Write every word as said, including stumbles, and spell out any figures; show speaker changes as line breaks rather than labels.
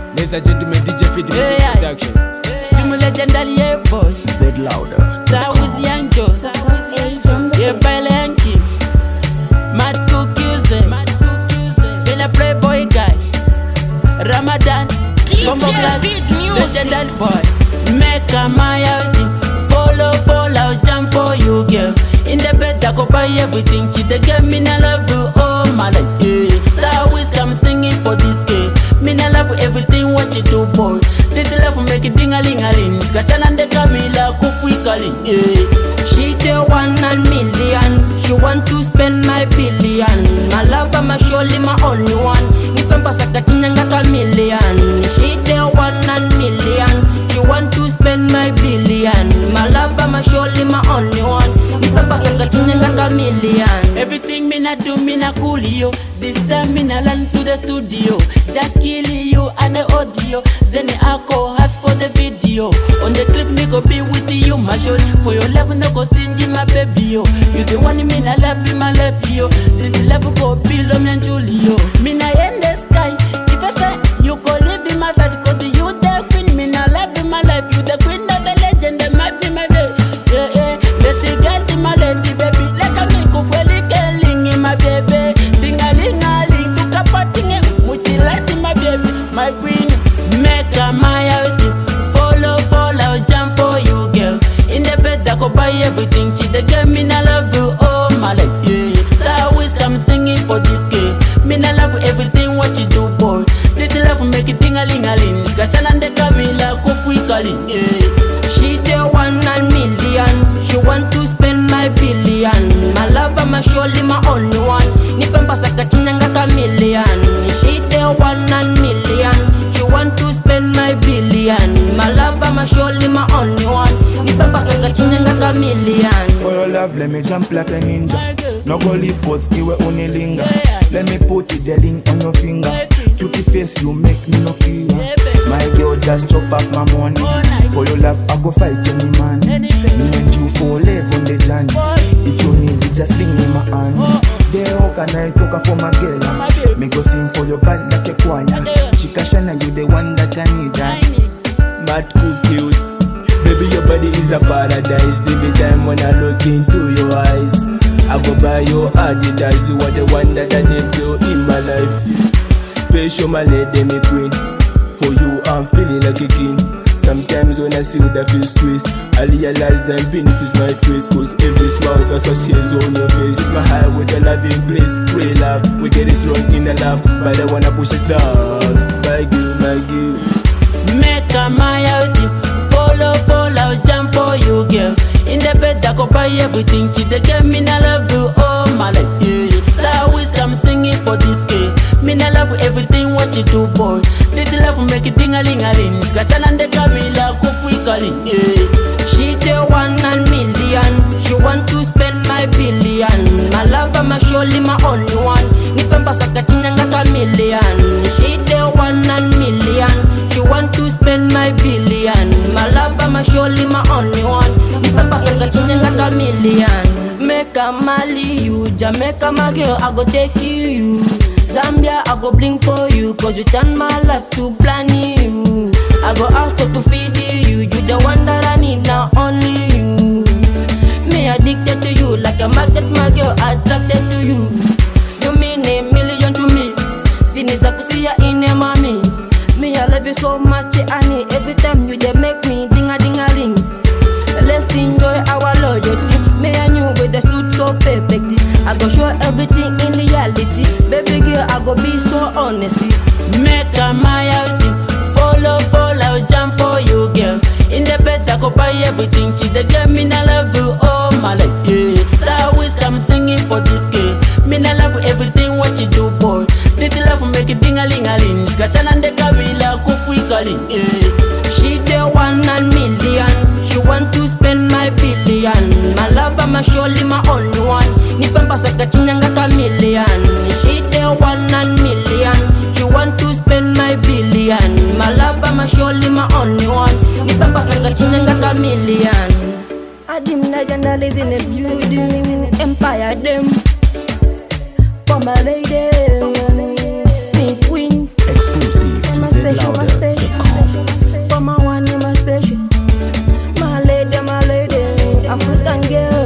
Ladies and gentlemen, D J Feed
Hey,
Music
aye.
Production.
To my legendary air boss.
Said louder.
That was young Joe. Yeah, Balanki. Mad Cookies. Been a playboy guy. Ramadan. Combo class. Legendary boy. Make a my outing. Follow, follow, jump for you, girl. In the bed, I go buy everything. She the girl, me not love you, oh my life, yeah. That always come singing for this girl. Me not love everything what you do, boy. This love make it ding a ling a ling. Kashan and the Camila cook we calling, yeah. She the one and million. She want to spend my billion. My love, I'm surely my only one. Nipemba sakatinyanga chameleon. She the one and million. She want to spend my billion. My love, I'm surely my only one. Nipemba sakatinyanga chameleon. Everything me na do, me na cool you. This time me na land to the studio. Just kill you and the audio. Then I go ask for the video. On the clip me go be with you, my short. For your love no go stingy, my baby yo. You the one me na love you, my love yo. This love go below me and Julio. Me na in the sky. If I say you go live in my side, cause you the queen. Me na love in my life. You the queen of the legend. That might be my baby. Yeah yeah. Best get in my lady baby. Like a me go for like in my baby. Ding a ling a ling to kapating it. Muchi like my baby, my queen. Make a my house. Follow, follow, jump for you, girl. In the bed, I go buy everything. She the girl, me na love you, oh my life, yeah. That always I'm singing for this girl. Me na love everything what you do, boy. This love make it ding a ling a ling. Kashan and the Camila cook we calling, yeah. She the one and million. She want to spend my billion. My love, I'm surely my only one. Nipemba sakatinyanga chameleon. She the one and million. She want to spend my billion. My love, I'm surely my only one. Nipemba sakatinyanga chameleon.
For your love, let me jump like a ninja. No go leave cause you will only linger. Let me put it the link on your finger. Cutie face, you make me no fear. My girl just chop up my money. For your love, I go fight any man. Me and you for live on the journey. If you need it, just sling in my hand. There how can I talk for my girl? Me go sing for your band like a choir. Chika Shana, you the one that I need.
Mad Cookies. Baby, your body is a paradise. Every time when I look into your eyes, I go buy your Adidas. You are the one that I need to in my life. Special my lady, me queen. For you, I'm feeling like a king. Sometimes when I see you, that feels twist. I realize that beneath is my trace. Cause every smile that's what shares on your face. It's my heart with a loving place. Pray love, we get it strong in the love. But I wanna push us down. My girl, my girl.
Make a my house. Follow, follow, jump for you, girl. In the bed, I go buy everything. She the girl, me na love you, oh my life, yeah. That always I'm singing for this girl. Me na love everything what you do, boy. This love make it ding a ling a ling. Kashan and the Camila cook we calling, yeah. She the one and million. She want to spend my billion. My love, I'm surely my only one. Nipemba sakatinyanga chameleon. She the one and million. She want to spend my billion. My love, I'm surely my only one. Nipemba sakatinyanga chameleon. Make a Mali you, Jamaica my girl, I go take you. Zambia, I go bling for you. Cause you turn my life to blind you. I go ask her to feed you. You the one that I need, now only you. Me addicted to you, like a magnet, my girl, attracted to you. You mean a million to me. Siniza kusiya in a mommy. Me, I love you so much, honey. Every time you just make me ding a ding a ring. Let's enjoy our loyalty. Me and you with the suit so perfect. I go show everything in reality. Baby girl, I go be so honest. Make a my house. Follow, follow, jump for you, girl. In the bed, I go buy everything. She the girl, me na love you, oh my life, yeah. That always I'm singing for this girl. Me na love everything what you do, boy. This love make it ding a ling a ling. Kashan and the Camila cook we calling, yeah. She the one and million. She want to spend my billion. My love, I'm surely my only one. Nipemba sakatinyanga chameleon. She the one and million. She want to spend my billion. My love, I'm surely my only one. Nipemba sakatinyanga chameleon. Adim Legend is in the building. Empire them. For my lady, me queen.
Exclusive to Said Louder.
African girl.